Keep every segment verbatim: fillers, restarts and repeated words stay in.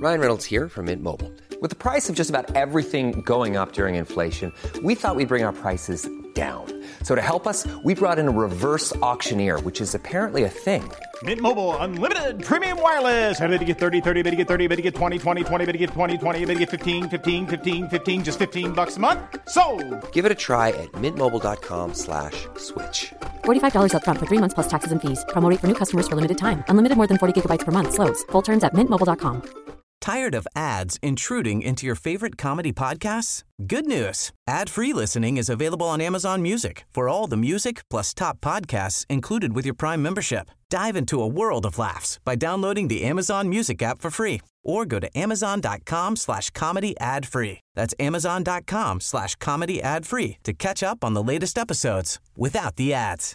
Ryan Reynolds here from Mint Mobile. With the price of just about everything going up during inflation, we thought we'd bring our prices down. So to help us, we brought in a reverse auctioneer, which is apparently a thing. Mint Mobile Unlimited Premium Wireless. How to get thirty, thirty, how to get thirty, how to get twenty, twenty, twenty, how to get twenty, twenty, how to get fifteen, fifteen, fifteen, fifteen, just fifteen bucks a month? Sold! Give it a try at mintmobile.com slash switch. forty-five dollars up front for three months plus taxes and fees. Promo rate for new customers for limited time. Unlimited more than forty gigabytes per month. Slows full terms at mint mobile dot com. Tired of ads intruding into your favorite comedy podcasts? Good news. Ad-free listening is available on Amazon Music for all the music plus top podcasts included with your Prime membership. Dive into a world of laughs by downloading the Amazon Music app for free or go to amazon.com slash comedy ad free. That's amazon.com slash comedy ad free to catch up on the latest episodes without the ads.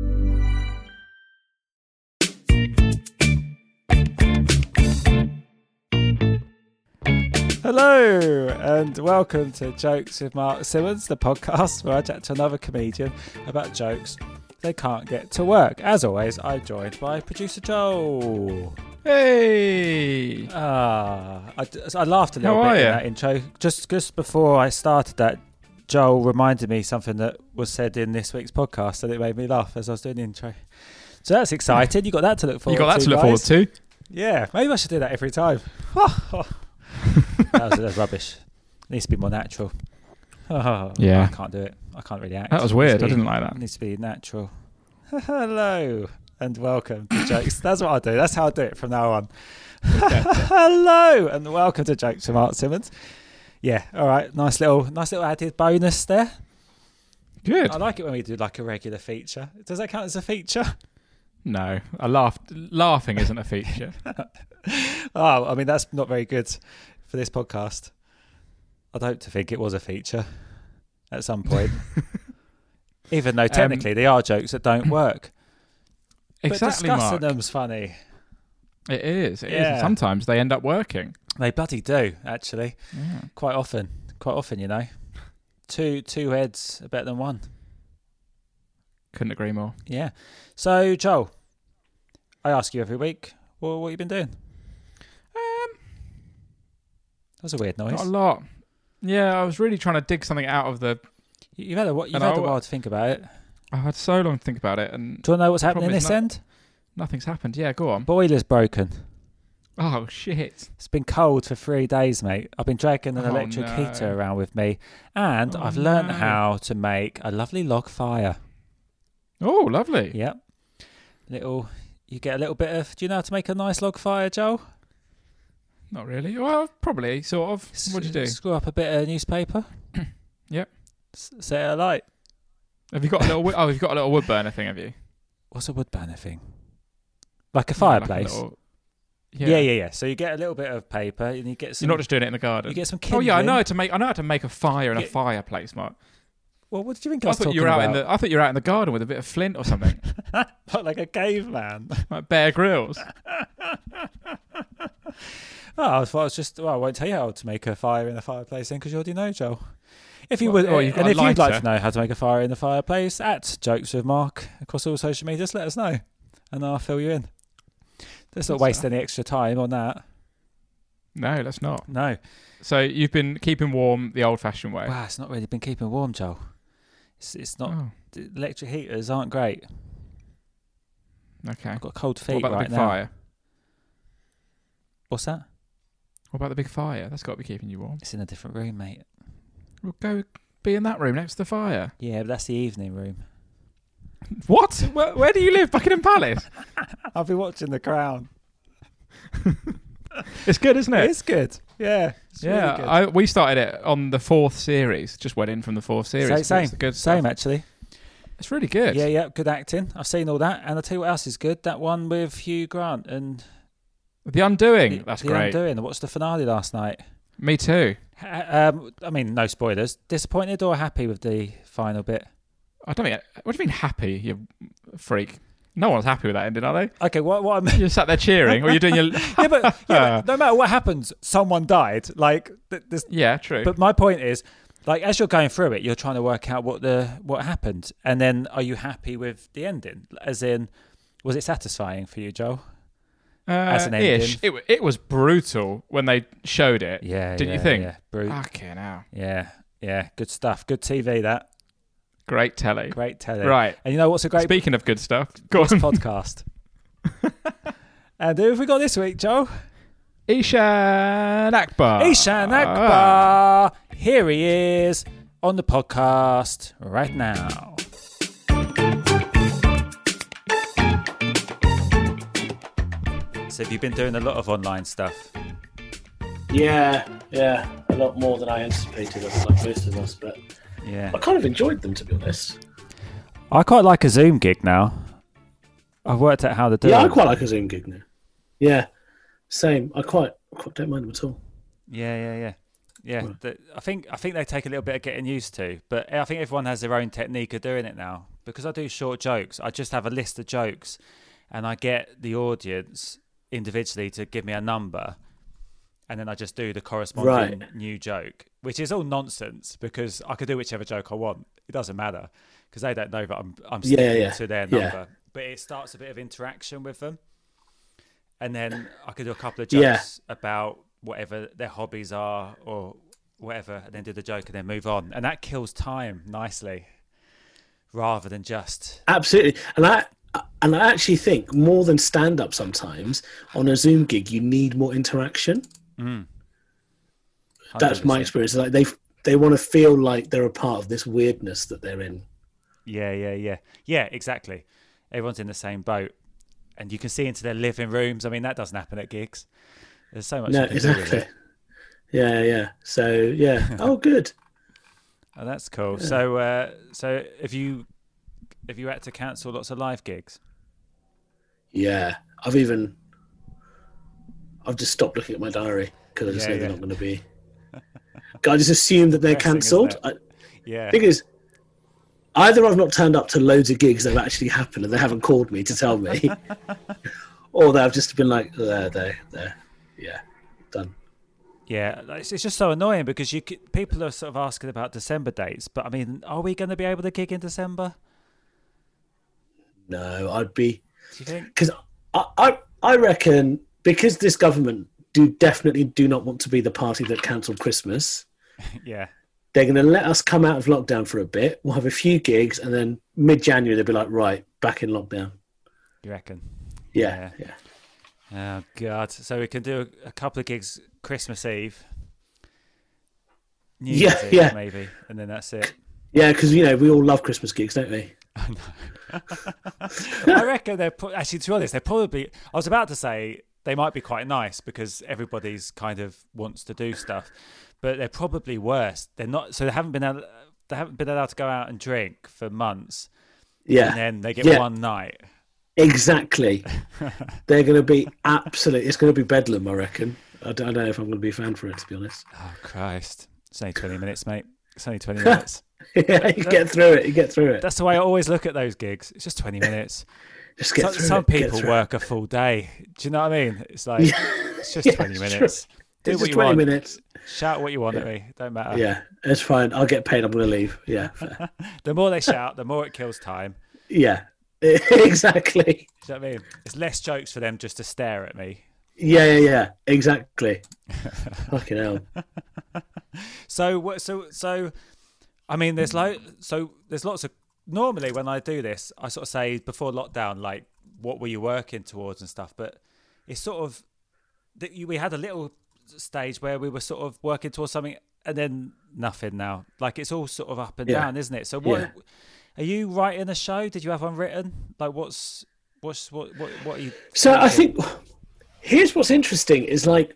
Hello and welcome to Jokes with Mark Simmons, the podcast where I chat to another comedian about jokes they can't get to work. As always, I'm joined by producer Joel. Hey! Ah, I, I laughed a little How bit are in you? that intro. Just, just before I started that, Joel reminded me something that was said in this week's podcast and it made me laugh as I was doing the intro. So that's exciting. You got that to look forward to. You got that to, to look guys. forward to? Yeah, maybe I should do that every time. that, was, that was rubbish. It needs to be more natural. Oh, Yeah. I can't do it. I can't really act. That was It needs weird. to I be- didn't like that. It needs to be natural. Hello and welcome to Jokes. That's what I do. That's how I do it from now on. Hello and welcome to Jokes with Mark Simmons. Yeah, all right. Nice little, nice little added bonus there. Good. I like it when we do like a regular feature. Does that count as a feature? No, I laughed. Laughing isn't a feature. Oh, I mean that's not very good for this podcast. I'd hope to think it was a feature at some point. Even though technically um, they are jokes that don't work. Exactly, but discussing Mark. them's funny. It is. It Yeah. is. And sometimes they end up working. They bloody do, actually. Yeah. Quite often. Quite often, you know. Two two heads are better than one. Couldn't agree more. Yeah. So, Joel, I ask you every week, well, what have you been doing? Um, That was a weird noise. Not a lot. Yeah, I was really trying to dig something out of the... You've had a, you've And had a I'll- while to think about it. I had so long to think about it, and Do you want to know what's happening Problem is this no- end? nothing's happened. Yeah, go on. Boiler's broken. Oh, shit. It's been cold for three days, mate. I've been dragging an Oh, electric no. heater around with me, and Oh, I've learnt no. how to make a lovely log fire. Oh, lovely. Yep. Little, you get a little bit of. Do you know how to make a nice log fire, Joel? Not really. Well, probably, sort of. What'd you do? Screw up a bit of newspaper. Yep. S- set it alight. Have you got a little... wi- Oh, you've got a little wood burner thing, have you? What's a wood burner thing? Like a Yeah, like a fireplace. little- yeah. yeah, yeah, yeah. So you get a little bit of paper, and you get some. You're not just doing it in the garden. You get some Oh kindling. yeah, I know how to make. I know how to make a fire in Get- a fireplace, Mark. Well, what did you think I, I was thought talking you were out about? in the. I thought you were out in the garden with a bit of flint or something, Not like a caveman. like Bear Grylls. Oh, I thought I was just. Well, I won't tell you how to make a fire in a fireplace then, because you already know, Joel. If you Well, would, oh, you've got and a if you'd like lighter. to know how to make a fire in the fireplace, at Jokes with Mark across all social media, just let us know, and I'll fill you in. Let's not Good waste stuff. any extra time on that. No, that's not. No. So you've been keeping warm the old-fashioned way. Wow, it's not really been keeping warm, Joel. It's it's not. Oh, The electric heaters aren't great. okay. I've got cold feet What about right the big now. fire? What's that? What about the big fire? That's got to be keeping you warm. It's in a different room, mate. Well, go be in that room next to the fire. Yeah, but that's the evening room. What? Where, where do you live? Buckingham Palace. I'll be watching The Crown. It's good, isn't it? It's good. Yeah. It's yeah, really good. I, we started it on the fourth series. Just went in from the fourth series. Same, It's same, the good same stuff. actually. It's really good. Yeah, yeah, good acting. I've seen all that, and I'll tell you what else is good. That one with Hugh Grant and The Undoing. the, That's the great. Undoing. I watched the finale last night. Me too. Ha- Um, I mean, no spoilers. Disappointed or happy with the final bit? I don't mean. What do you mean happy? You freak. No one's happy with that ending, are they? Okay, what what I'm You're sat there cheering, or you're doing your. yeah, but, yeah, but no matter what happens, someone died. Like th- this. Yeah, true. But my point is, like, as you're going through it, you're trying to work out what the what happened, and then are you happy with the ending? As in, was it satisfying for you, Joel? Uh, As an ish. ending. It, w- it was brutal when they showed it. Yeah, Didn't yeah, you think? yeah. Brute. Fucking hell. Yeah, yeah. Good stuff. Good T V, that. Great telly. Great telly. Right. And you know what's a great Speaking of good stuff, go on. podcast? And who have we got this week, Joe? Ishan Akbar. Ishan Akbar. Here he is on the podcast right now. So have you been doing a lot of online stuff? Yeah, yeah, a lot more than I anticipated, like most of us, but Yeah. I kind of enjoyed them, to be honest. I quite like a Zoom gig now. I've worked out how to do Yeah, it. I quite like a Zoom gig now. Yeah, same. I quite, I quite don't mind them at all. Yeah, yeah, yeah, yeah. The, I think I think they take a little bit of getting used to, but I think everyone has their own technique of doing it now. Because I do short jokes, I just have a list of jokes, and I get the audience individually to give me a number, and then I just do the corresponding Right. new joke, which is all nonsense because I could do whichever joke I want. It doesn't matter because they don't know that I'm I'm Yeah, sticking yeah, to their yeah. number. But it starts a bit of interaction with them. And then I could do a couple of Yeah. jokes about whatever their hobbies are or whatever, and then do the joke and then move on. And that kills time nicely rather than just... Absolutely, and I and I actually think more than stand up sometimes on a Zoom gig, you need more interaction. That's my one hundred percent. experience. Like they they want to feel like they're a part of this weirdness that they're in. Yeah, yeah, yeah. Yeah, exactly. Everyone's in the same boat. And you can see into their living rooms. I mean, that doesn't happen at gigs. There's so much No, you can do with exactly. it. Yeah, yeah. So yeah. Oh, good. Oh, that's cool. So, uh, so have you have you had to cancel lots of live gigs? Yeah, I've even I've just stopped looking at my diary because I just Yeah, know they're yeah. not going to be. I just assume that they're Depressing, isn't cancelled. it? I- Yeah. Thing is, either I've not turned up to loads of gigs that have actually happened and they haven't called me to tell me, or they've just been like, there, there, there, yeah, done. Yeah, it's, it's just so annoying because you c- people are sort of asking about December dates, but I mean, are we going to be able to gig in December? No, I'd be Do you think? because I, I, I reckon because this government do definitely do not want to be the party that cancelled Christmas. Yeah, They're going to let us come out of lockdown for a bit. We'll have a few gigs, and then mid-January they'll be like, right, back in lockdown. you reckon? Yeah, yeah. Oh God! So we can do a, a couple of gigs Christmas Eve, New Yeah, Year's Eve yeah. maybe, and then that's it. Yeah, because, you know, we all love Christmas gigs, don't we? I reckon they're pro- actually, to be honest, they're probably. I was about to say they might be quite nice because everybody's kind of wants to do stuff, but they're probably worse. They're not. So they haven't been able, they haven't been allowed to go out and drink for months, Yeah. and then they get Yeah. one night. Exactly. They're going to be absolute. It's going to be bedlam, I reckon. I don't, I don't know if I'm going to be a fan for it, to be honest. Oh Christ! It's only twenty minutes, mate. It's only twenty minutes. Yeah, you get through it. You get through it. That's the way I always look at those gigs. It's just twenty minutes. Just get So, through some it. get people through work a full day. Do you know what I mean? It's like Yeah. it's just Yeah, twenty it's minutes. true. Do It's what just you twenty want. minutes. Shout what you want at me. Don't matter. Yeah, it's fine. I'll get paid. I'm going to leave. Yeah, fair. The more they shout, the more it kills time. Yeah, exactly. Do you know what I mean? It's less jokes for them just to stare at me. Yeah, yeah, yeah. Exactly. Fucking hell. So what? So so, I mean, there's lo- so there's lots of. Normally, when I do this, I sort of say before lockdown, like, what were you working towards and stuff. But it's sort of that you, we had a little stage where we were sort of working towards something, and then nothing now. Like it's all sort of up and Yeah. down, isn't it? So what? Yeah. Are you writing a show? Did you have one written? Like, what's what's what what what are you? So I thinking? think here's what's interesting is like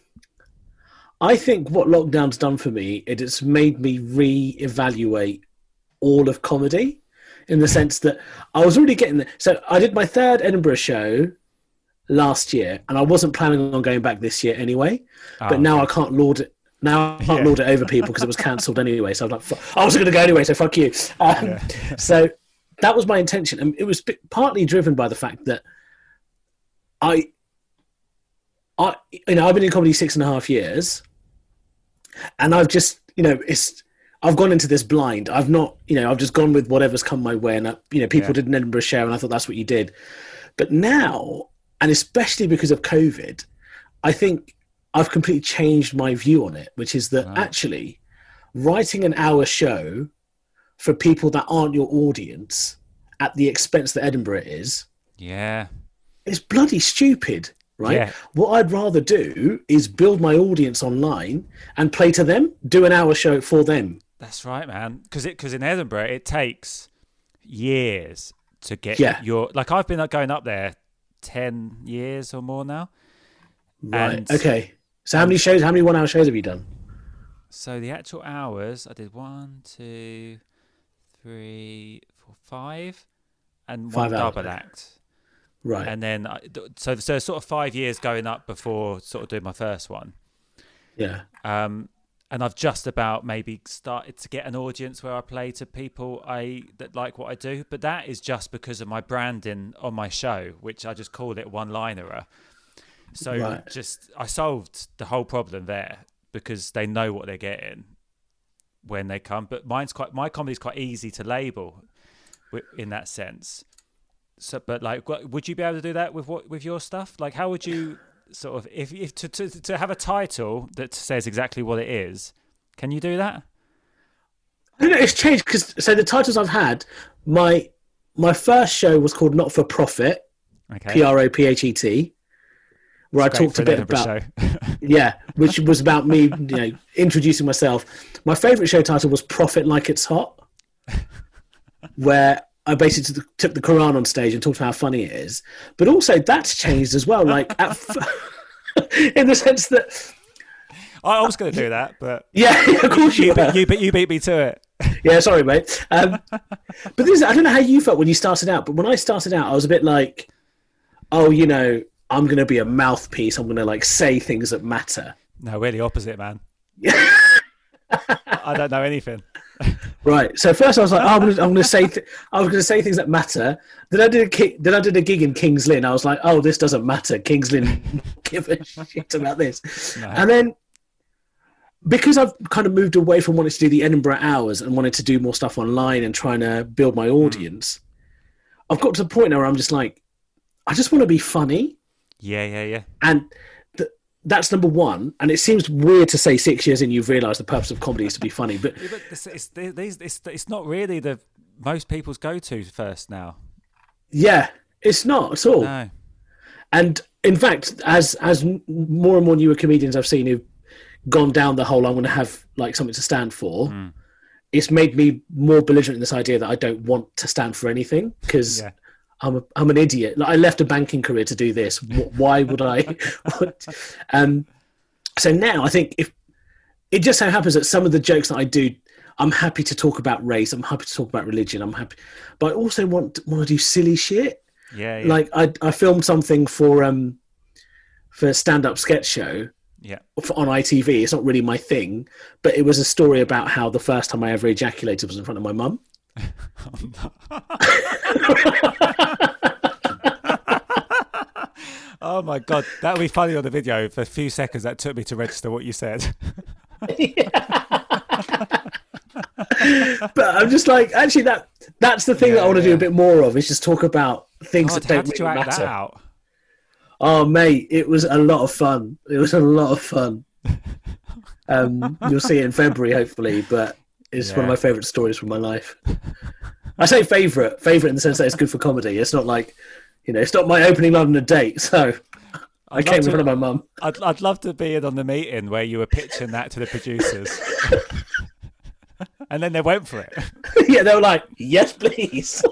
I think what lockdown's done for me is it's made me re-evaluate all of comedy in the sense that I was already getting there. So I did my third Edinburgh show last year and I wasn't planning on going back this year anyway, but Oh, now I can't lord it. Now I can't Yeah. lord it over people because it was cancelled anyway. So I was like, "Fuck, I wasn't going to go anyway, so fuck you. Um, so that was my intention. And it was p- partly driven by the fact that I, I, you know, I've been in comedy six and a half years and I've just, you know, it's, I've gone into this blind. I've not, you know, I've just gone with whatever's come my way. And, I, you know, people Yeah. did an Edinburgh show and I thought that's what you did. But now and especially because of COVID, I think I've completely changed my view on it, which is that Right. actually writing an hour show for people that aren't your audience at the expense that Edinburgh is, Yeah. is bloody stupid, right? Yeah. What I'd rather do is build my audience online and play to them, do an hour show for them. That's right, man. Because it because in Edinburgh it takes years to get Yeah. your like I've been going up there ten years or more now. Right. And- okay. So how many shows, how many one hour shows have you done? So the actual hours I did one, two, three, four, five, and Five one hours, double okay. act. Right. And then I, so so sort of five years going up before sort of doing my first one. yeah. Um, and I've just about maybe started to get an audience where I play to people I that like what I do, but that is just because of my branding on my show, which I just called it one-linerer. So Right. just I solved the whole problem there because they know what they're getting when they come. But mine's quite my comedy's quite easy to label wi- in that sense. So, but like, what, would you be able to do that with what with your stuff? Like, how would you sort of if if to to to have a title that says exactly what it is? Can you do that? I don't know, it's changed because so the titles I've had, my my first show was called Not for Profit, Okay. P R O P H E T, where Great I talked for a an bit Edinburgh about show. yeah, which was about me, you know, introducing myself. My favourite show title was Profit Like It's Hot, where I basically took the, took the Quran on stage and talked about how funny it is. But also that's changed as well, like at f- in the sense that I was going to do that, but yeah, of course you, you, were. beat, you beat you beat me to it. Yeah, sorry, mate. Um, but this, I don't know how you felt when you started out, but when I started out, I was a bit like, oh, you know, I'm going to be a mouthpiece. I'm going to like say things that matter. No, we're the opposite, man. I don't know anything. Right. So first I was like, oh, I'm going to, I'm going to say, th- I was going to say things that matter. Then I did a ki- then I did a gig in Kings Lynn. I was like, oh, this doesn't matter. Kings Lynn give a shit about this. No. And then because I've kind of moved away from wanting to do the Edinburgh hours and wanted to do more stuff online and trying to build my audience, I've got to the point now where I'm just like, I just want to be funny. Yeah, yeah, yeah. And th- that's number one. And it seems weird to say six years in you've realised the purpose of comedy is to be funny. But Yeah, but it's, it's, it's, it's, it's not really the most people's go-to first now. yeah, it's not at all. No. And in fact, as as m- more and more newer comedians I've seen who've gone down the whole, I'm going to have like something to stand for, Mm. it's made me more belligerent in this idea that I don't want to stand for anything because Yeah. I'm a, I'm an idiot. Like I left a banking career to do this. Wh- Why would I? um, so now I think if it just so happens that some of the jokes that I do, I'm happy to talk about race. I'm happy to talk about religion. I'm happy, but I also want to, want to do silly shit. Yeah, yeah. Like I I filmed something for um for a stand-up sketch show yeah. for, on I T V. It's not really my thing, but it was a story about how the first time I ever ejaculated was in front of my mum. Oh my god, that would be funny on the video. For a few seconds, that took me to register what you said. But I'm just like, actually, that that's the thing Yeah, that I want to do yeah. a bit more of is just talk about things God, that how don't did you really act matter. that out? Oh, mate, it was a lot of fun. It was a lot of fun. Um, you'll see it in February, hopefully, but it's one of Yeah. my favourite stories from my life. I say favourite, favourite in the sense that it's good for comedy. It's not like, you know, it's not my opening line on a date. So I I'd came love in to- front of my mum. I'd, I'd love to be in on the meeting where you were pitching that to the producers. And then they went for it. Yeah, they were like, yes, please.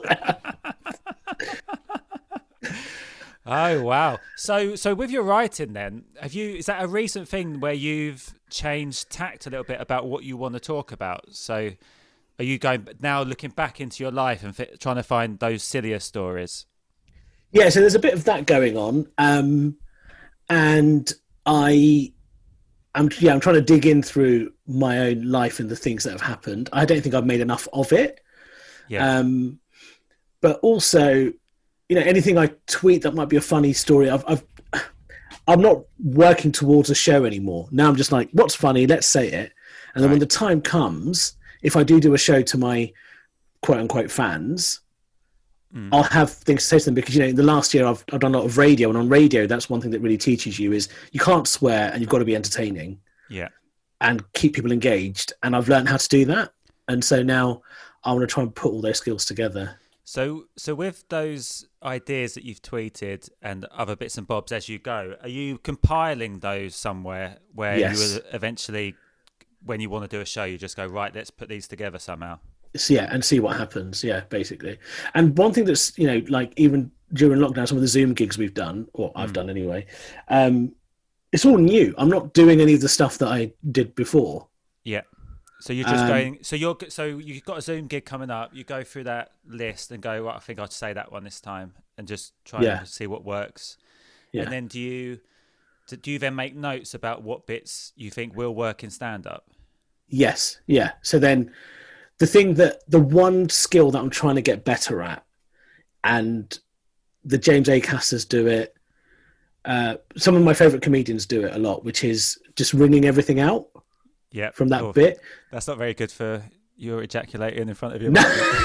Oh wow! So so with your writing, then have you? Is that a recent thing where you've changed tact a little bit about what you want to talk about? So are you going now looking back into your life and fi- trying to find those sillier stories? Yeah, so there's a bit of that going on. Um, and I, I'm, yeah, I'm trying to dig in through my own life and the things that have happened. I don't think I've made enough of it. Yeah. Um, but also, you know, anything I tweet that might be a funny story, I've, I've, I'm not working towards a show anymore. Now I'm just like, what's funny? Let's say it. And then when the time comes, if I do do a show to my quote unquote fans, mm. I'll have things to say to them because, you know, in the last year I've, I've done a lot of radio, and on radio, that's one thing that really teaches you is you can't swear and you've got to be entertaining. Yeah. And keep people engaged. And I've learned how to do that. And so now I want to try and put all those skills together. So, so with those ideas that you've tweeted and other bits and bobs as you go, are you compiling those somewhere where yes. you will eventually, when you want to do a show, you just go, right, let's put these together somehow? So, yeah, and see what happens. Yeah, basically. And one thing that's, you know, like even during lockdown, some of the Zoom gigs we've done, or I've mm. done anyway, um, it's all new. I'm not doing any of the stuff that I did before. Yeah. So you're just um, going. So you're. So you've got a Zoom gig coming up. You go through that list and go, well, I think I'd say that one this time, and just try yeah. and see what works. Yeah. And then do you do you then make notes about what bits you think will work in stand up? Yes. Yeah. So then the thing that the one skill that I'm trying to get better at, and the James Acasters do it. Uh, some of my favourite comedians do it a lot, which is just ringing everything out. Yeah, from that oh, bit. That's not very good for your ejaculating in front of your.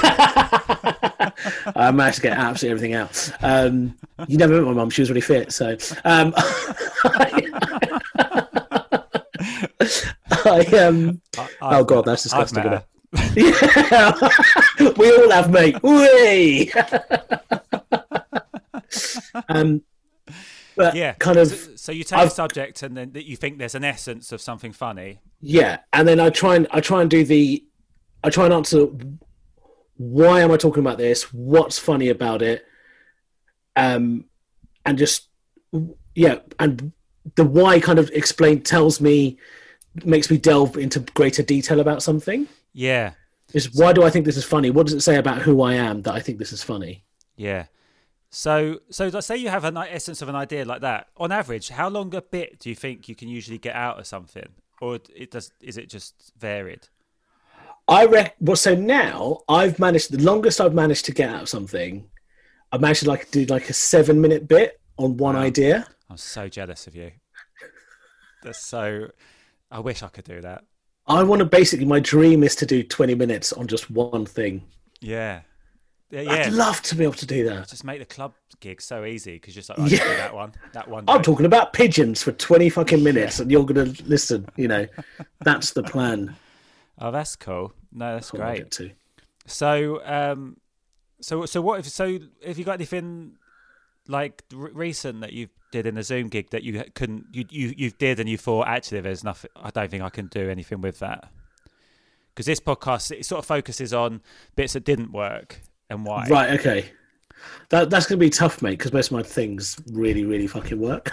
I managed to get absolutely everything out. Um, you never met my mum; she was really fit. So, um, I, um, I, oh god, that's disgusting. Yeah, we all have, mate. Whee! um. But yeah, kind of. So, so you take I've, a subject, and then that you think there's an essence of something funny. Yeah, and then I try and I try and do the, I try and answer. Why am I talking about this? What's funny about it? Um, and just yeah, and the why kind of explain tells me, makes me delve into greater detail about something. Yeah, is why do I think this is funny? What does it say about who I am that I think this is funny? Yeah. So, so let's say you have an essence of an idea like that. On average, how long a bit do you think you can usually get out of something, or it does? Is it just varied? I rec- well, so now I've managed the longest I've managed to get out of something. I've managed to like do like a seven minute bit on one wow. idea. I'm so jealous of you. That's so. I wish I could do that. I want to basically. My dream is to do twenty minutes on just one thing. Yeah. Yeah, I'd love to be able to do that. Just make the club gig so easy because you're just like, oh, I can do that one, that one. I'm talking about pigeons for twenty fucking minutes, yeah. and you're going to listen. You know, that's the plan. Oh, that's cool. No, that's I'll great. Get to. So, um, so, so what? If so, have you got anything like r- recent that you did in a Zoom gig that you couldn't, you you you did, and you thought actually there's nothing. I don't think I can do anything with that. Because this podcast it sort of focuses on bits that didn't work. And why? Right, okay. That that's going to be tough, mate, because most of my things really, really fucking work.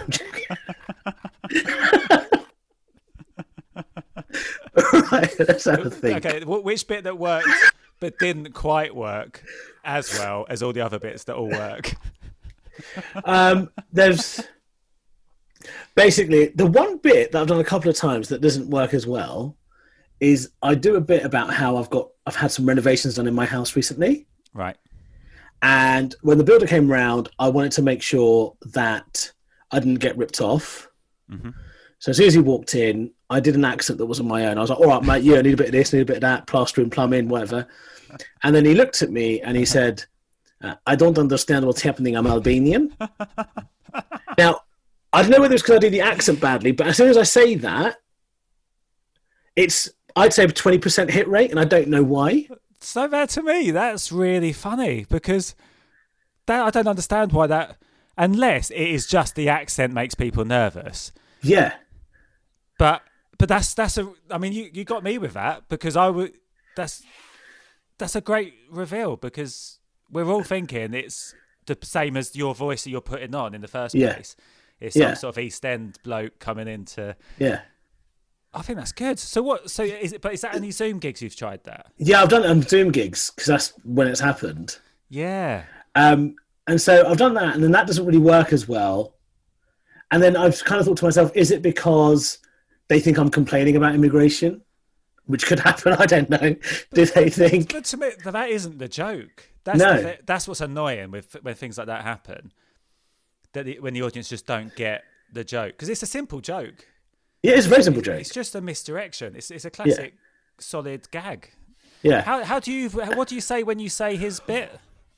Right, let's have a think. Okay, which bit that worked but didn't quite work as well as all the other bits that all work? um, there's basically the one bit that I've done a couple of times that doesn't work as well is I do a bit about how I've got I've had some renovations done in my house recently. Right. And when the builder came round, I wanted to make sure that I didn't get ripped off. Mm-hmm. So as soon as he walked in, I did an accent that wasn't my own. I was like, all right, mate, yeah, I need a bit of this, need a bit of that, plastering, plumbing, whatever. And then he looked at me and he said, uh, I don't understand what's happening. I'm Albanian. Now, I don't know whether it's because I do the accent badly, but as soon as I say that, it's, I'd say a twenty percent hit rate, and I don't know why. So bad to me. That's really funny because that I don't understand why that, unless it is just the accent makes people nervous. Yeah, but but that's that's a. I mean, you, you got me with that because I would. That's that's a great reveal because we're all thinking it's the same as your voice that you're putting on in the first yeah. place. It's some yeah. sort of East End bloke coming into. Yeah. I think that's good. So what? So is it? But is that any Zoom gigs you've tried that? Yeah, I've done it on Zoom gigs because that's when it's happened. Yeah. Um, and so I've done that, and then that doesn't really work as well. And then I've kind of thought to myself, is it because they think I'm complaining about immigration, which could happen? I don't know. Do they think? But to me, that isn't the joke. That's no. The, that's what's annoying with when things like that happen. That the, when the audience just don't get the joke because it's a simple joke. Yeah, it's a very simple joke. It's just a misdirection. It's it's a classic, yeah. solid gag. Yeah. How how do you what do you say when you say his bit?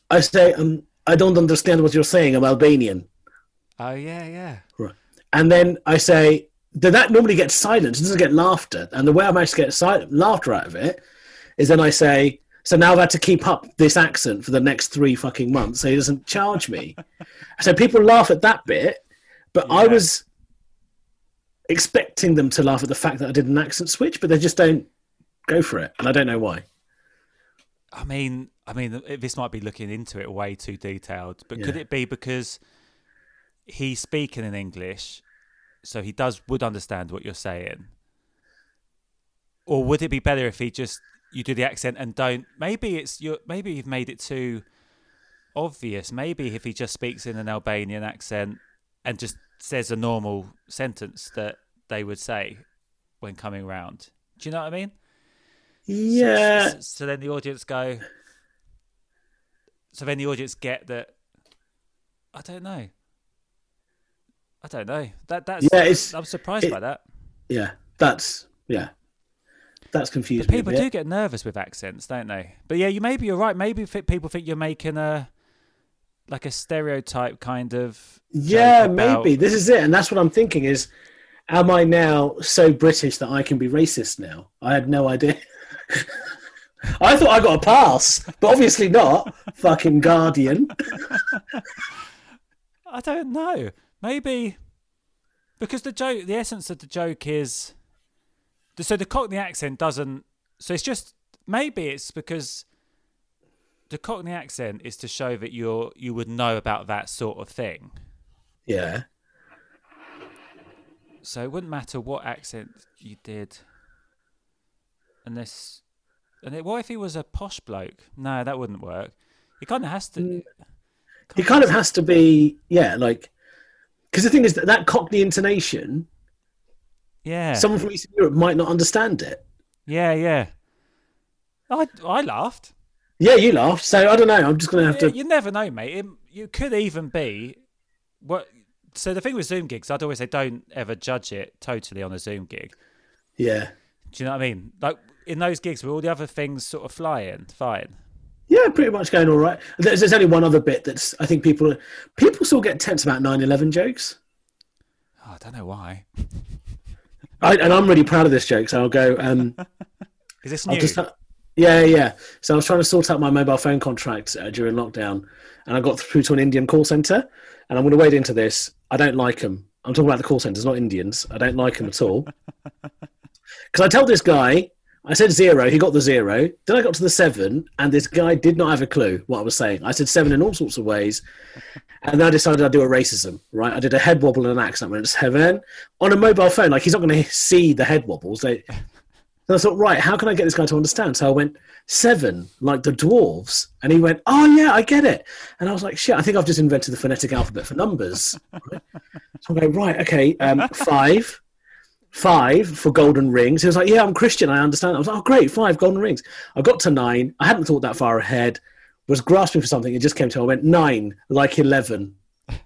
I say, um, I don't understand what you're saying. I'm Albanian. Oh yeah, yeah. Right. And then I say, then that normally gets silence. It doesn't get laughter. And the way I managed to get silent, laughter out of it is then I say, so now I've had to keep up this accent for the next three fucking months so he doesn't charge me. So people laugh at that bit, but yeah. I was expecting them to laugh at the fact that I did an accent switch, but they just don't go for it. And I don't know why. I mean, I mean, this might be looking into it way too detailed, but yeah. could it be because he's speaking in English, so he does would understand what you're saying? Or would it be better if he just you do the accent and don't? Maybe it's you. Maybe you've made it too obvious. Maybe if he just speaks in an Albanian accent and just says a normal sentence that they would say when coming round. Do you know what I mean? Yeah. So, so, so then the audience go. So then the audience get that. I don't know. I don't know. That that's. Yeah, it's, I'm surprised it, by that. Yeah, that's yeah. That's confusing. But people do get nervous with accents, don't they? But yeah, you maybe you're right. Maybe people think you're making a like a stereotype kind of. Yeah, about... maybe this is it, and that's what I'm thinking. Is am I now so British that I can be racist now? I had no idea. I thought I got a pass, but obviously not. Fucking Guardian. I don't know. Maybe because the joke, the essence of the joke is. So the Cockney accent doesn't. So it's just maybe it's because the Cockney accent is to show that you're you would know about that sort of thing. Yeah. So it wouldn't matter what accent you did, unless. And it, what if he was a posh bloke? No, that wouldn't work. He kind of has to. Mm. He kind of has to be, yeah, like because the thing is that that Cockney intonation. Yeah. Someone from Eastern Europe might not understand it. Yeah, yeah. I I laughed. Yeah, you laughed. So I don't know. I'm just going to have yeah, to. You never know, mate. It, you could even be what. So the thing with Zoom gigs, I'd always say, don't ever judge it totally on a Zoom gig. Yeah. Do you know what I mean? Like in those gigs, where all the other things sort of flying, fine. Yeah, pretty much going all right. There's, there's only one other bit that's. I think people people still get tense about nine eleven jokes. Oh, I don't know why. I, and I'm really proud of this joke, so I'll go. Um, Is this new? I'll just, yeah, yeah. So I was trying to sort out my mobile phone contract uh, during lockdown, and I got through to an Indian call centre, and I'm going to wade into this. I don't like them. I'm talking about the call centres, not Indians. I don't like them at all. Because I told this guy, I said zero, he got the zero. Then I got to the seven, and this guy did not have a clue what I was saying. I said seven in all sorts of ways. And then I decided I'd do a racism, right? I did a head wobble and an accent. I went, seven. On a mobile phone, like, he's not going to see the head wobbles. They, and I thought, right, how can I get this guy to understand? So I went, seven, like the dwarves. And he went, oh, yeah, I get it. And I was like, shit, I think I've just invented the phonetic alphabet for numbers. Right? So I go, right, okay, um, five. Five for golden rings. He was like, yeah, I'm Christian, I understand. I was like, oh, great, five golden rings. I got to nine. I hadn't thought that far ahead. Was grasping for something. It just came to. I went nine, like eleven, and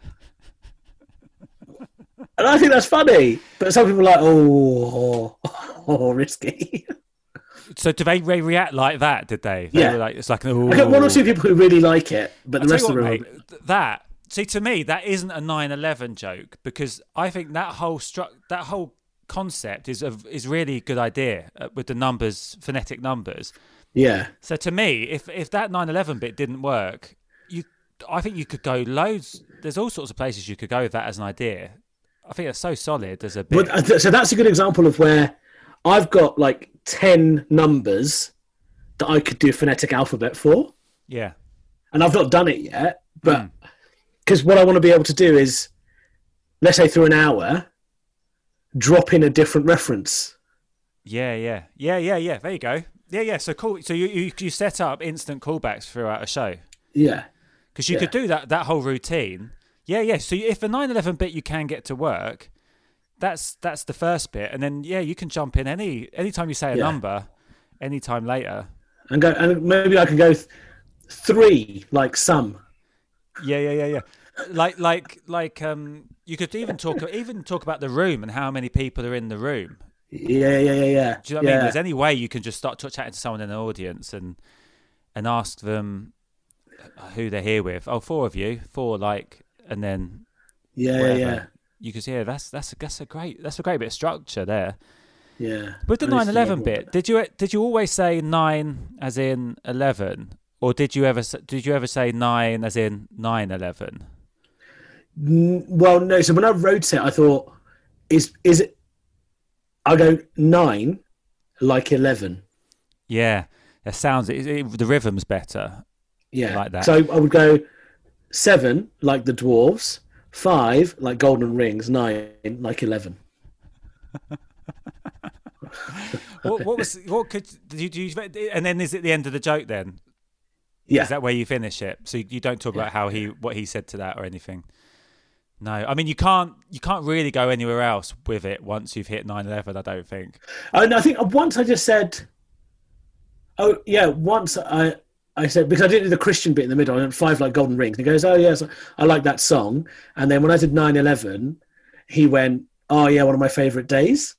I think that's funny. But some people are like, oh, oh, oh risky. So did they react like that? Did they? they yeah, were like, it's like oh. I got one or two people who really like it, but the I'll rest tell of you the what, room. mate, that see to me that isn't a nine eleven joke because I think that whole stru- that whole concept is a is really a good idea uh, with the numbers, phonetic numbers. Yeah. So to me, if if that nine eleven bit didn't work, you, I think you could go loads. There's all sorts of places you could go with that as an idea. I think it's so solid as a bit. But, so that's a good example of where I've got like ten numbers that I could do phonetic alphabet for. Yeah. And I've not done it yet, but because mm. what I want to be able to do is, let's say through an hour, drop in a different reference. Yeah, yeah, yeah, yeah, yeah. There you go. Yeah, yeah. So cool. So you you, you set up instant callbacks throughout a show. Yeah. Because you yeah. could do that that whole routine. Yeah, yeah. So if the nine eleven bit you can get to work, that's that's the first bit, and then yeah, you can jump in any anytime you say a yeah. number, anytime later. And go, and maybe I can go th- three like some. Yeah, yeah, yeah, yeah. Like like like um, you could even talk even talk about the room and how many people are in the room. Yeah, yeah, yeah, yeah. Do you know what yeah. I mean? There's any way you can just start chatting to someone in the audience and and ask them who they're here with. Oh, four of you, four like, and then Yeah, whatever. yeah, You could yeah, that's that's a, that's a great that's a great bit of structure there. yeah. With the I used nine to eleven love bit, did you did you always say nine as in eleven, or did you ever s- did you ever say nine as in nine eleven? N- Well, no. So when I wrote it, I thought, is is it? I go nine, like eleven. Yeah, it sounds it, it, the rhythm's better. Yeah, Like that. So I would go seven, like the dwarves. Five, like golden rings. Nine, like eleven. What, what was what could did you, did you and then is it the end of the joke then? Yeah, Is that where you finish it? So you don't talk about how he what he said to that or anything. No, I mean you can't you can't really go anywhere else with it once you've hit nine eleven. I don't think. Oh, no, I think once I just said, oh yeah, once I I said because I didn't do the Christian bit in the middle. I went five like golden rings. And he goes, oh yes, I like that song. And then when I did nine eleven, he went, oh yeah, one of my favourite days.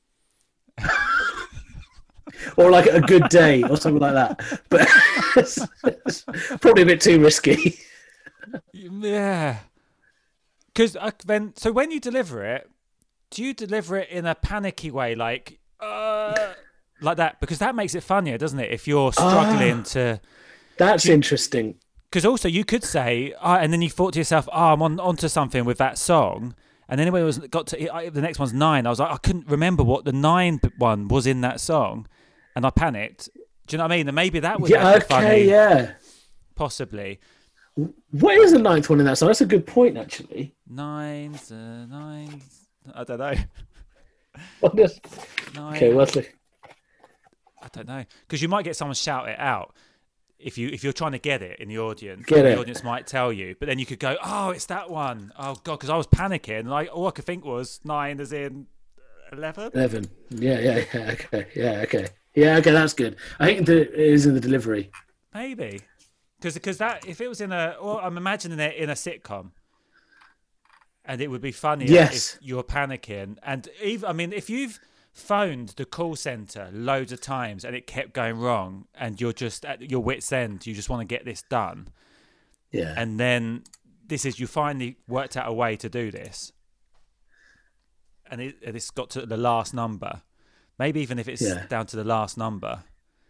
Or like a good day or something like that. But it's, it's probably a bit too risky. Yeah. Because then, so when you deliver it, do you deliver it in a panicky way, like uh, like that? Because that makes it funnier, doesn't it? If you're struggling to, That's interesting. because also you could say, oh, and then you thought to yourself, oh, I'm on onto something with that song, and then when it was got to I, the next one's nine, I was like, I couldn't remember what the nine one was in that song, and I panicked. Do you know what I mean? And maybe that would Yeah, make it okay, funny, yeah. possibly. What is the ninth one in that song? That's a good point, actually. Nines, uh, nines. I don't know. What is... Nine. Okay, what's the... I don't know, because you might get someone shout it out if you if you're trying to get it in the audience. Get the it. audience might tell you, but then you could go, "Oh, it's that one." Oh God, because I was panicking, and like all I could think was nine, as in eleven. Eleven. Yeah, yeah, yeah. Okay, yeah, okay, yeah, okay. That's good. I think the, it is in the delivery. Maybe because because that if it was in a, well, I'm imagining it in a sitcom, and it would be funnier Yes. if you're panicking. And even I mean, if you've phoned the call center loads of times and it kept going wrong, and you're just at your wit's end, you just want to get this done. Yeah. And then this is, you finally worked out a way to do this. And it, it's got to the last number. Maybe even if it's Yeah. down to the last number.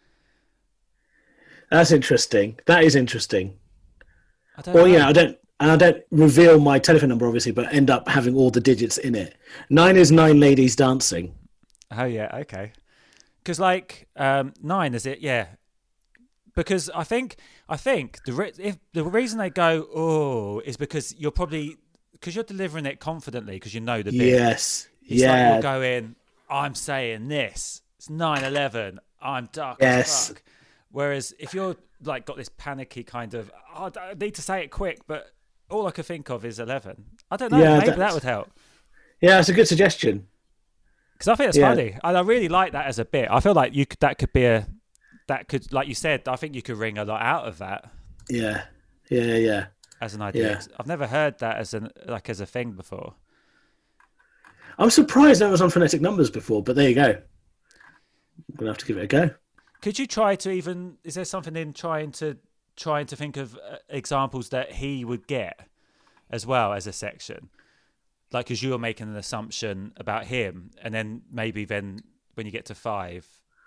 That's interesting. That is interesting. I don't Well, know. yeah, I don't, and I don't reveal my telephone number, obviously, but end up having all the digits in it. Nine is nine ladies dancing. Oh, yeah, okay. Because, like, um, nine, is it? Yeah. Because I think, I think the re- if the reason they go, oh, is because you're probably, because you're delivering it confidently, because you know the bit. Yes. It's yeah. like you're going, I'm saying this. It's nine eleven. I'm dark Yes. as fuck. Whereas if you're like got this panicky kind of, oh, I need to say it quick, but all I could think of is eleven. I don't know. Yeah, maybe that that's- would help. Yeah, it's a good suggestion. Because I think it's Yeah. funny. And I really like that as a bit. I feel like you could, that could be a, that could, like you said, I think you could wring a lot out of that Yeah. Yeah, yeah. as an idea. Yeah. I've never heard that as an, like as a thing before. I'm surprised that was on phonetic numbers before, but there you go. I'm going to have to give it a go. Could you try to even, is there something in trying to, trying to think of uh, examples that he would get as well as a section? Like, because you were making an assumption about him, and then maybe then when you get to five,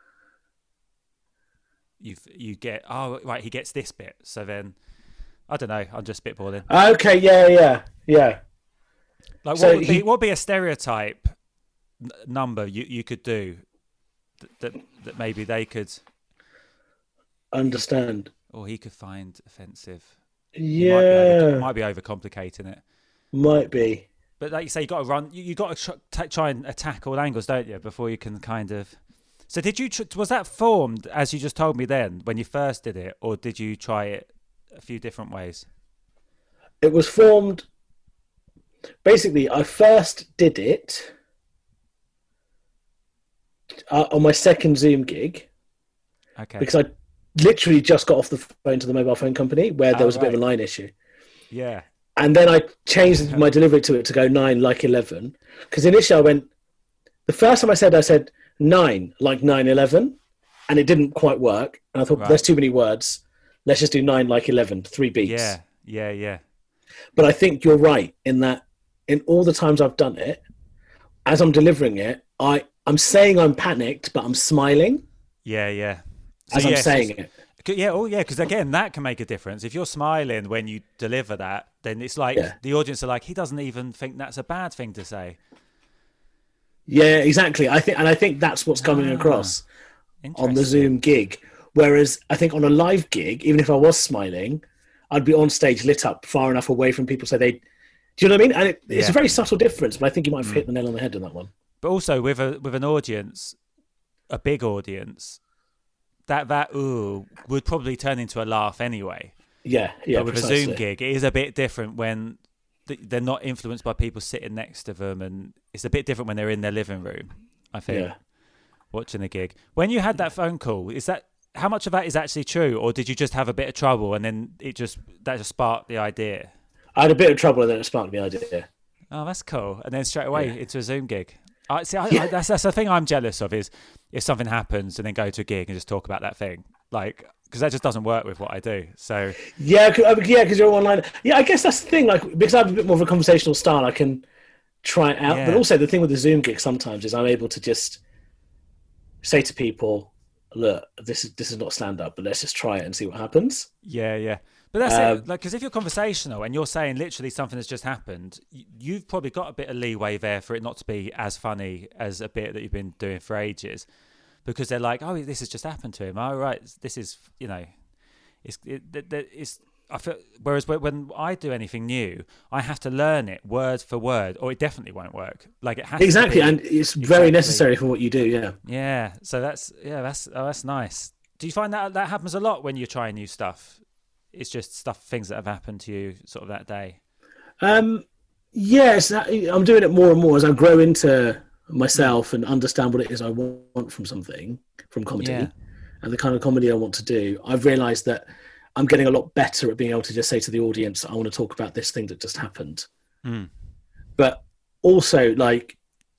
you you get, oh, right, he gets this bit. So then, I don't know, I'm just spitballing. Okay, yeah, yeah, yeah. Like, So what would, he- be, what would be a stereotype n- number you, you could do that, that that maybe they could, Understand. or he could find offensive? You might be, Yeah, over, might be overcomplicating it. might be. But like you say, you got to run. You, you got to tr- t- try and attack all angles, don't you, before you can kind of. So did you? Tr- was that formed as you just told me then when you first did it, or did you try it a few different ways? It was formed. Basically, I first did it uh, on my second Zoom gig Okay. because I literally just got off the phone to the mobile phone company where there Oh, was a bit of a right. line issue. Yeah. And then I changed my delivery to it to go nine like eleven. Because initially I went, the first time I said, I said nine like nine eleven, and it didn't quite work. And I thought, Right. there's too many words. let's just do nine like eleven, three beats. Yeah, yeah, yeah. But I think you're right in that in all the times I've done it, as I'm delivering it, I, I'm saying I'm panicked, but I'm smiling. Yeah, yeah. So, as I'm yeah, saying so, it. Yeah, oh yeah, because again, that can make a difference. If you're smiling when you deliver that, then it's like Yeah. the audience are like, he doesn't even think that's a bad thing to say. Yeah, exactly. I think, and I think that's what's coming Ah, across on the Interesting. Zoom gig. Whereas I think on a live gig, even if I was smiling, I'd be on stage lit up far enough away from people so they. Do you know what I mean? And it, it's Yeah. a very subtle difference, but I think you might have hit the nail on the head on that one. But also with a with an audience, a big audience, that that ooh would probably turn into a laugh anyway. Yeah, yeah. But with precisely. a Zoom gig, it is a bit different when th- they're not influenced by people sitting next to them, and it's a bit different when they're in their living room, I think, Yeah. watching a gig. When you had that phone call, is that how much of that is actually true, or did you just have a bit of trouble and then it just that just sparked the idea? I had a bit of trouble and then it sparked the idea. Oh, that's cool. And then straight away Yeah. into a Zoom gig. I see. I, Yeah. I, that's that's the thing I'm jealous of is if something happens and then go to a gig and just talk about that thing, like because that just doesn't work with what I do. So Yeah, 'cause- uh, yeah, because you're online. Yeah, I guess that's the thing. Like, because I have a bit more of a conversational style, I can try it out. Yeah. But also, the thing with the Zoom gig sometimes is I'm able to just say to people, "Look, this is this is not stand up, but let's just try it and see what happens." yeah, yeah. But that's Um, it. Like, because if you're conversational and you're saying literally something that's just happened, y- you've probably got a bit of leeway there for it not to be as funny as a bit that you've been doing for ages, because they're like, "Oh, this has just happened to him. Oh, right, this is you know, it's it, it, it's." I feel, whereas when- when I do anything new, I have to learn it word for word, or it definitely won't work. Like it has Exactly, to be, and it's very exactly- necessary for what you do. Yeah. Yeah, so that's yeah, that's oh, that's nice. Do you find that that happens a lot when you're trying new stuff? It's just stuff, things that have happened to you, sort of that day. Um, yes, I'm doing it more and more as I grow into myself and understand what it is I want from something, from comedy, Yeah. and the kind of comedy I want to do. I've realised that I'm getting a lot better at being able to just say to the audience, I want to talk about this thing that just happened. Mm. But also, like,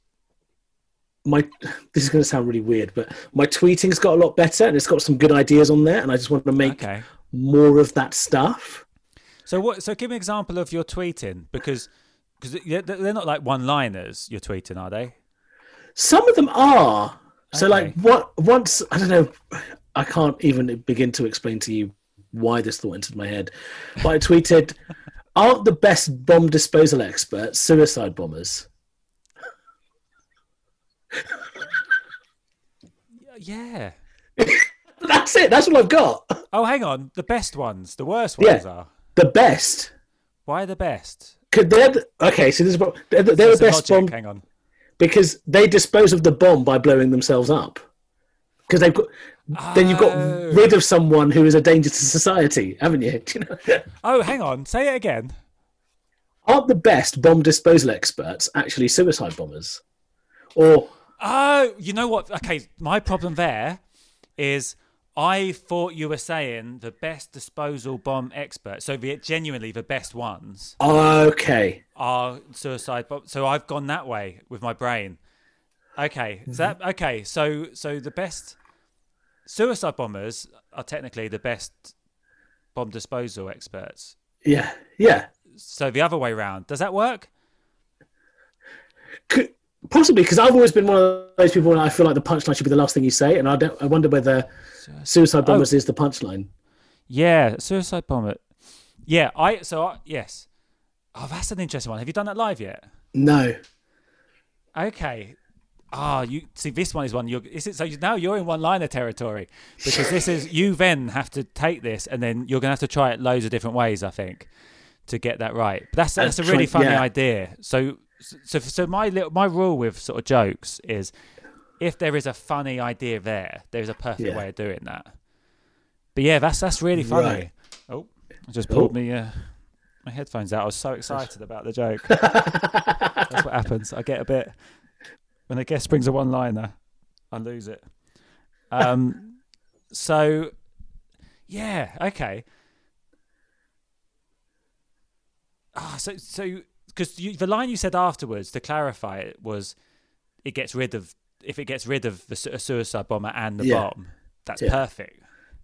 my this is going to sound really weird, but my tweeting's got a lot better and it's got some good ideas on there, and I just want to make Okay. more of that stuff. So what? So give me an example of your tweeting, because because they're not like one-liners you're tweeting, are they? Some of them are. So, Okay. like, what once I don't know, I can't even begin to explain to you why this thought entered my head. But I tweeted, "Aren't the best bomb disposal experts suicide bombers?" Yeah. That's it. That's what I've got. Oh, hang on. The best ones, the worst ones Yeah. are. The best. Why the best? 'Cause they're the, okay. So this is what they're, the- they're There's the some best logic. bomb Hang on. because they dispose of the bomb by blowing themselves up. Because they've got. Then you've got Oh. rid of someone who is a danger to society, haven't you? Do you know? Oh, hang on. Say it again. Aren't the best bomb disposal experts actually suicide bombers? Or Oh, you know what? Okay, my problem there is I thought you were saying the best disposal bomb experts, so the, genuinely the best ones okay, are suicide bomb. So I've gone that way with my brain. Okay, is that okay? So so the best suicide bombers are technically the best bomb disposal experts. yeah, yeah, So the other way round, does that work? Could, possibly because I've always been one of those people, and I feel like the punchline should be the last thing you say, and I don't. I wonder whether suicide bombers is the punchline. Yeah, suicide bomber. Yeah, I so I, yes. Oh, that's an interesting one. Have you done that live yet? No, Okay. Ah, you see, this one is one you're. Is it so? Now you're in one-liner territory because this is you. Then have to take this, and then you're gonna have to try it loads of different ways. I think to get that right. But that's that's a try- really funny yeah. idea. So so so my little, my rule with sort of jokes is if there is a funny idea there, there's a perfect Yeah. way of doing that. But yeah, that's that's really funny. Right. Oh, I just pulled Oh. me uh, my headphones out. I was so excited about the joke. That's what happens. I get a bit when a guest brings a one-liner, I lose it. Um, so yeah, okay. Ah, so so because the line you said afterwards to clarify it was, it gets rid of if it gets rid of the su- a suicide bomber and the Yeah. bomb. That's Yeah. perfect.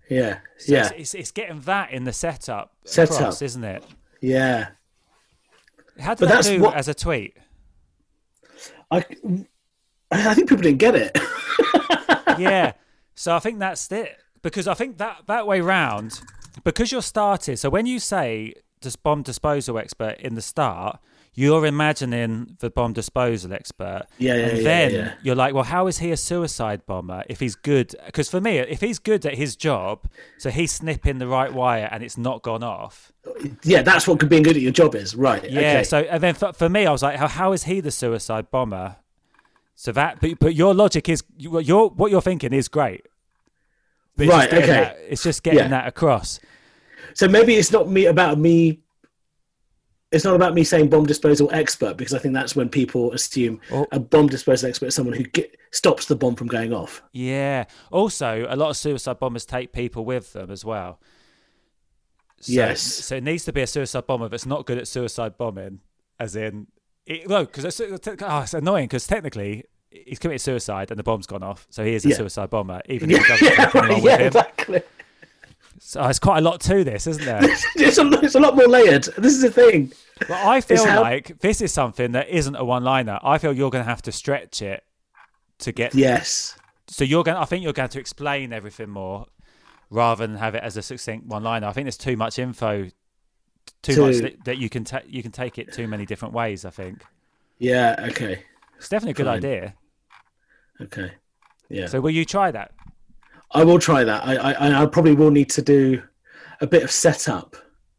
Yeah, So yeah, It's, it's, it's getting that in the setup, Setup. across, isn't it? yeah. How did But that that's do what- as a tweet? I, I think people didn't get it. Yeah. So I think that's it. Because I think that, that way round, because you're started, so when you say this bomb disposal expert in the start, you're imagining the bomb disposal expert. Yeah, yeah, And yeah, then yeah. you're like, well, how is he a suicide bomber if he's good? Because for me, if he's good at his job, so he's snipping the right wire and it's not gone off. Yeah, that's what being good at your job is, right? Yeah. Okay. So and then for, for me, I was like, how, how is he the suicide bomber? So that, but, but your logic is, you- your what you're thinking is great. But it's Right, just getting okay. that- it's just getting Yeah. that across. So maybe it's not me about me. It's not about me saying bomb disposal expert, because I think that's when people assume Oh. a bomb disposal expert is someone who get, stops the bomb from going off. Yeah. Also, a lot of suicide bombers take people with them as well. So, Yes. So it needs to be a suicide bomber that's not good at suicide bombing, as in, it, no, because it's, oh, it's annoying because technically he's committed suicide and the bomb's gone off, so he is a Yeah. suicide bomber, even if he doesn't take anyone with yeah, him. exactly. So it's quite a lot to this, isn't there? It's a, it's a lot more layered. This is the thing. But I feel how- like this is something that isn't a one-liner. I feel you're going to have to stretch it to get. Yes. So you're going. I think you're going to explain everything more rather than have it as a succinct one-liner. I think there's too much info, too To- much that, that you can ta- you can take it too many different ways. I think Yeah. Okay. it's definitely a good Fine. idea. Okay. Yeah. So will you try that? I will try that. I, I I probably will need to do a bit of setup.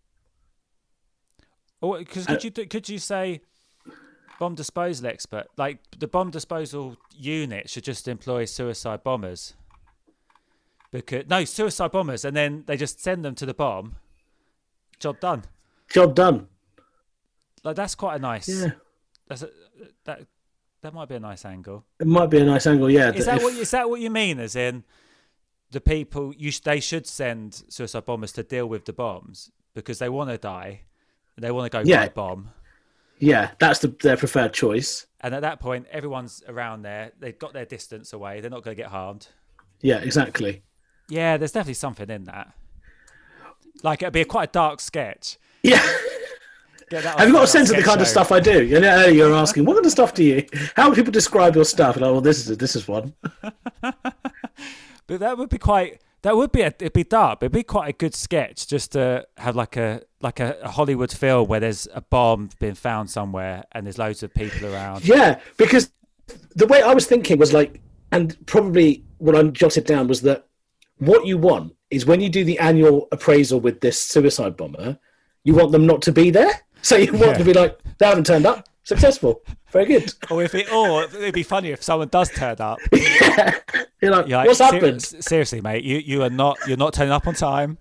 Or because Uh, could you do, could you say bomb disposal expert? Like the bomb disposal unit should just employ suicide bombers. Because no suicide bombers, and then they just send them to the bomb. Job done. Job done. Like that's quite a nice. Yeah. That's a, that that might be a nice angle. It might be a nice angle. Yeah. Is that if- what you, is that what you mean? As in, the people you sh- they should send suicide bombers to deal with the bombs because they want to die, they want to go Yeah. by bomb, Yeah, that's the, their preferred choice. and at that point, everyone's around there. They've got their distance away. They're not going to get harmed. Yeah, exactly. Yeah, there's definitely something in that. Like it'd be a quite a dark sketch. Yeah. Get that Have you got a on sense of the sketch kind of show. stuff I do? You know, earlier you were asking, what kind of stuff do you? How would people describe your stuff? And oh, well, this is this is one. But that would be quite. That would be a, it'd be dark. But it'd be quite a good sketch just to have like a like a, a Hollywood film where there's a bomb being found somewhere and there's loads of people around. Yeah, because the way I was thinking was like, and probably what I jotted down was that what you want is when you do the annual appraisal with this suicide bomber, you want them not to be there. So you want Yeah. to be like, they haven't turned up. Successful. Very good. Or if it, or it'd be funny if someone does turn up. You're like, You're like, what's "Ser- happened? seriously, mate, you, you are not you're not turning up on time.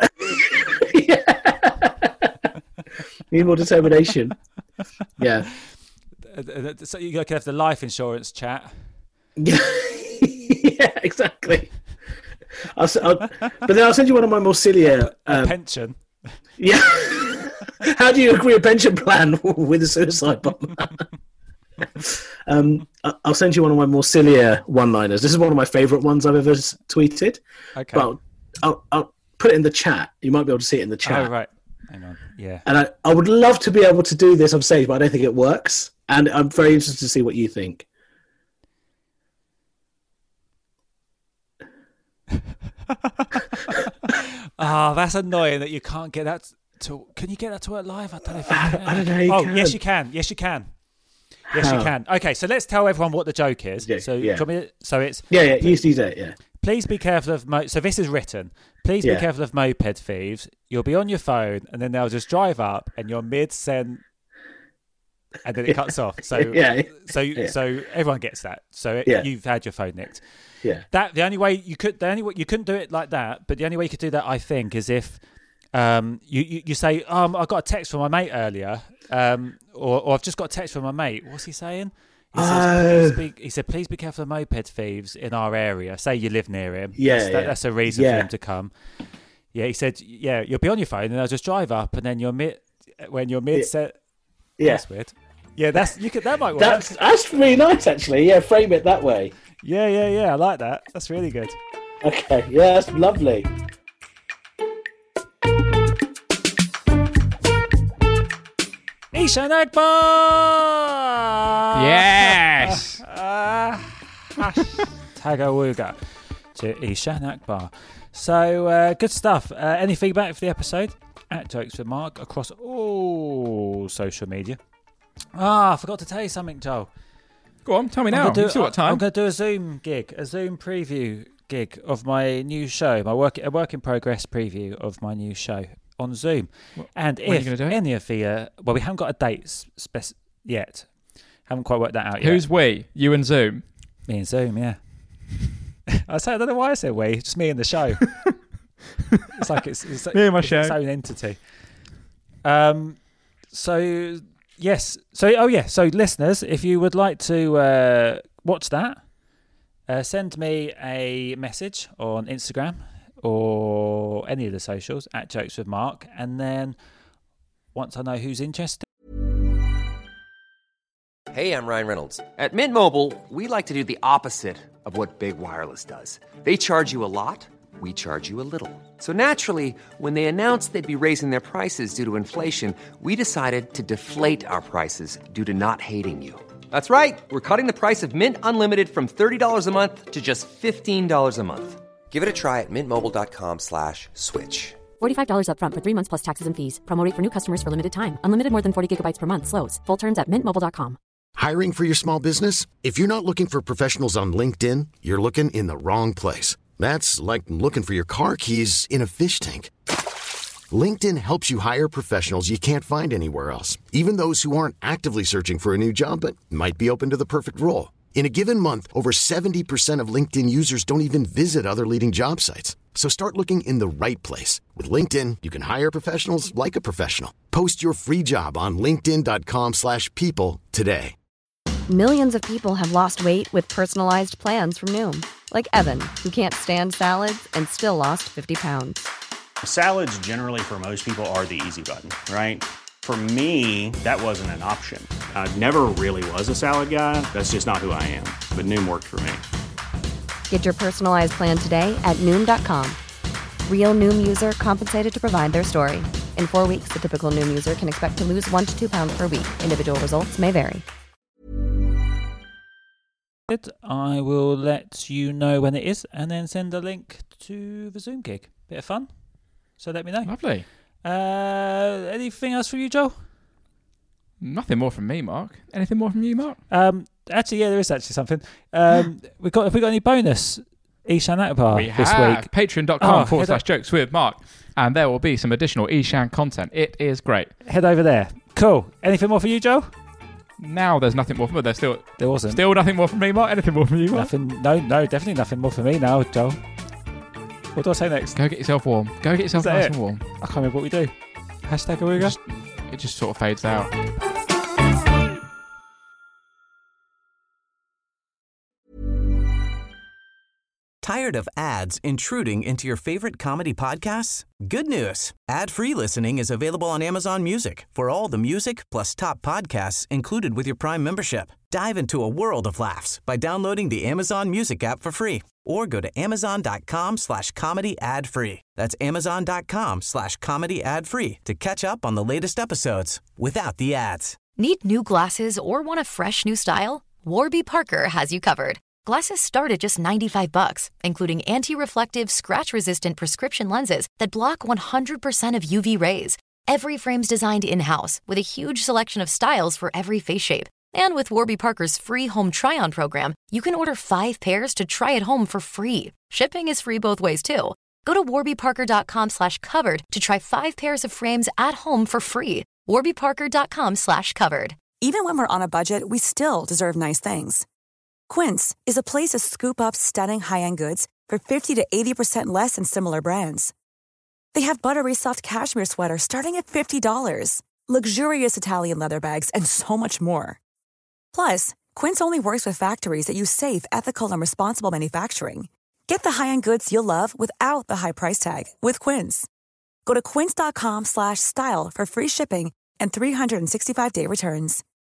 Need more determination. Yeah. Uh, uh, So you can have the life insurance chat. yeah, exactly. I'll, s- I'll, but then I'll send you one of my more sillier. A Um, pension. yeah. How do you agree a pension plan with a suicide bomber? um, I- I'll send you one of my more sillier one-liners. This is one of my favourite ones I've ever s- tweeted. Okay. But I'll, I'll, I'll put it in the chat. You might be able to see it in the chat. Oh right. Hang on. Yeah. And I, I would love to be able to do this on stage, but I don't think it works. And I'm very interested to see what you think. Ah, that's annoying that you can't get that to. Can you get that to work live? I don't know if you I, can. I don't know. You Oh, can. yes, you can. Yes, you can. Yes, How? you can. Okay, so let's tell everyone what the joke is. Yeah, so, yeah. do you want me to- so it's Yeah, yeah. You do that. Yeah. please be careful of. Mo- so this is written. Please Yeah. be careful of moped thieves. You'll be on your phone, and then they'll just drive up, and you're mid send, and then it cuts off. So, Yeah. so, Yeah. so everyone gets that. So it, Yeah. you've had your phone nicked. Yeah. That the only way you could the only way you couldn't do it like that, but the only way you could do that, I think, is if um you you, you say, um I got a text from my mate earlier, um or, or I've just got a text from my mate. What's he saying? He, says, Oh. please be, he said, please be careful of moped thieves in our area. Say you live near him. Yeah, that's, that, yeah. that's a reason Yeah. for him to come. Yeah, he said, yeah, you'll be on your phone and they'll just drive up, and then you're mid when you're mid set. Yeah. That's weird. Yeah, that's you could that might work. That's that's really nice, actually. Yeah, frame it that way. Yeah, yeah, yeah. I like that. That's really good. Okay, yeah, that's lovely. Ishan Akbar! Yes! Uh, hashtag awooga to Ishan Akbar. So, uh, good stuff. Uh, any feedback for the episode? At Jokes with Mark across all social media. Ah, I forgot to tell you something, Joel. Go on, tell me now. Do, You've still got time. I'm going to do a Zoom gig, a Zoom preview gig of my new show, my work, a work in progress preview of my new show on Zoom. What, and when are you if gonna do it? any of the, uh, well, we haven't got a date spec- yet. Haven't quite worked that out yet. Who's we? You and Zoom? Me and Zoom, yeah. I say I don't know why I said we. Just me and the show. It's like it's, it's Me and my it's show. its own entity. Um. So yes. So oh yeah. So listeners, if you would like to uh, watch that, uh, send me a message on Instagram or any of the socials at Jokes with Mark, and then once I know who's interested. Hey, I'm Ryan Reynolds. At Mint Mobile, we like to do the opposite of what Big Wireless does. They charge you a lot, we charge you a little. So naturally, when they announced they'd be raising their prices due to inflation, we decided to deflate our prices due to not hating you. That's right. We're cutting the price of Mint Unlimited from thirty dollars a month to just fifteen dollars a month. Give it a try at mintmobile.com slash switch. forty-five dollars up front for three months plus taxes and fees. Promo rate for new customers for limited time. Unlimited more than forty gigabytes per month slows. Full terms at mint mobile dot com. Hiring for your small business? If you're not looking for professionals on LinkedIn, you're looking in the wrong place. That's like looking for your car keys in a fish tank. LinkedIn helps you hire professionals you can't find anywhere else, even those who aren't actively searching for a new job but might be open to the perfect role. In a given month, over seventy percent of LinkedIn users don't even visit other leading job sites. So start looking in the right place. With LinkedIn, you can hire professionals like a professional. Post your free job on linkedin.com slash people today. Millions of people have lost weight with personalized plans from Noom. Like Evan, who can't stand salads and still lost fifty pounds. Salads generally for most people are the easy button, right? For me, that wasn't an option. I never really was a salad guy. That's just not who I am. But Noom worked for me. Get your personalized plan today at Noom dot com. Real Noom user compensated to provide their story. In four weeks, the typical Noom user can expect to lose one to two pounds per week. Individual results may vary. I will let you know when it is and then send a link to the Zoom gig. Bit of fun. So let me know. Lovely. Uh, anything else from you, Joel? Nothing more from me, Mark. Anything more from you, Mark? Um, actually, yeah, there is actually something. Um, we got. Have we got any bonus Ishan Akbar We this have week? Patreon.com Oh, forward head slash up- jokes with Mark. And there will be some additional Ishan content. It is great. Head over there. Cool. Anything more for you, Joel? Now there's nothing more from me. There's still There wasn't. still nothing more from me, Mark. Anything more from you, Mark? Nothing. No, no, definitely nothing more for me now, Joel. What do I say next? Go get yourself warm. Go get yourself Is that nice it? and warm. I can't remember what we do. Hashtag It Awooga. just, it just sort of fades out. Tired of ads intruding into your favorite comedy podcasts? Good news. Ad-free listening is available on Amazon Music for all the music plus top podcasts included with your Prime membership. Dive into a world of laughs by downloading the Amazon Music app for free or go to amazon.com slash comedy ad free. That's amazon.com slash comedy ad free to catch up on the latest episodes without the ads. Need new glasses or want a fresh new style? Warby Parker has you covered. Glasses start at just ninety-five bucks, including anti-reflective, scratch-resistant prescription lenses that block one hundred percent of U V rays. Every frame's designed in-house with a huge selection of styles for every face shape. And with Warby Parker's free home try-on program, you can order five pairs to try at home for free. Shipping is free both ways, too. Go to warbyparker.com slash covered to try five pairs of frames at home for free. warbyparker.com slash covered. Even when we're on a budget, we still deserve nice things. Quince is a place to scoop up stunning high-end goods for fifty to eighty percent less than similar brands. They have buttery soft cashmere sweaters starting at fifty dollars, luxurious Italian leather bags, and so much more. Plus, Quince only works with factories that use safe, ethical, and responsible manufacturing. Get the high-end goods you'll love without the high price tag with Quince. Go to quince.com slash style for free shipping and three sixty-five day returns.